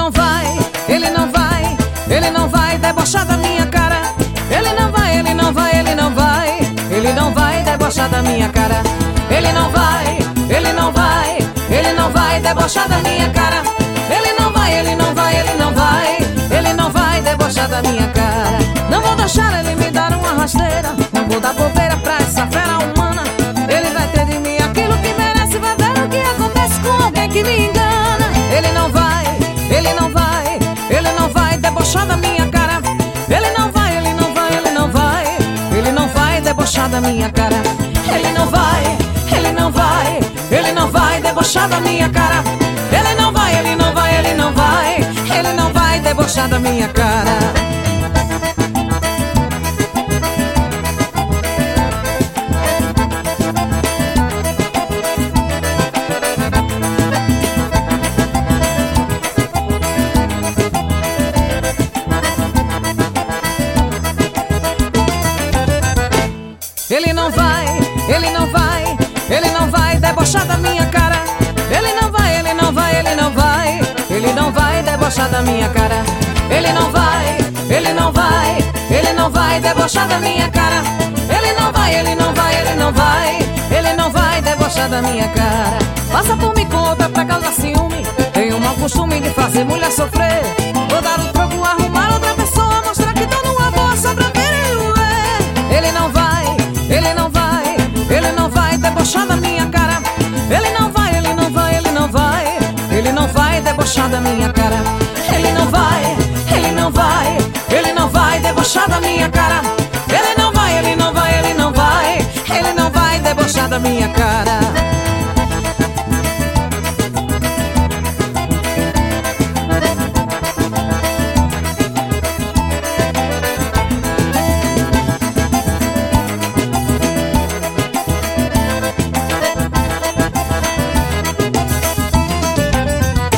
não vai, ele não vai, ele não vai debochar da minha cara. Ele não vai, ele não vai, ele não vai, ele não vai debochar da minha cara. Ele não vai, ele não vai, ele não vai debochar da minha cara. Ele não vai, ele não vai, ele não vai, ele não vai debochar da minha cara. Não vou deixar ele me dar uma rasteira, não vou dar bobeira pra essa fera humana. Ele vai ter de mim aquilo que merece, vai ver o que acontece com alguém que me engana. Ele não vai, ele não vai, ele não vai debochar da minha cara. Ele não vai, ele não vai, ele não vai, ele não vai debochar da minha cara. Ele não vai, ele não vai, ele não vai debochar da minha cara. Ele não vai, ele não vai, ele não vai, ele não vai debochar da minha cara. Ele não vai, ele não vai, ele não vai debochar da minha cara. Ele não vai, ele não vai, ele não vai, ele não vai debochar da minha cara. Ele não vai, ele não vai, ele não vai debochar da minha cara. Ele não vai, ele não vai, ele não vai, ele não vai debochar da minha cara. Passa por mim com outra pra causar ciúme, tem um mau costume de fazer mulher sofrer. Vou dar o troco, arrumar outra pessoa, mostrar que tô numa boa só pra ver ele ver. Ele não vai, ele não vai, ele não vai debochar da minha cara. Ele não vai, ele não vai, ele não vai, ele não vai debochar da minha cara. Ele não vai, ele não vai, ele não vai debochar da minha cara. Ele não vai, ele não vai, ele não vai, ele não vai debochar da minha cara.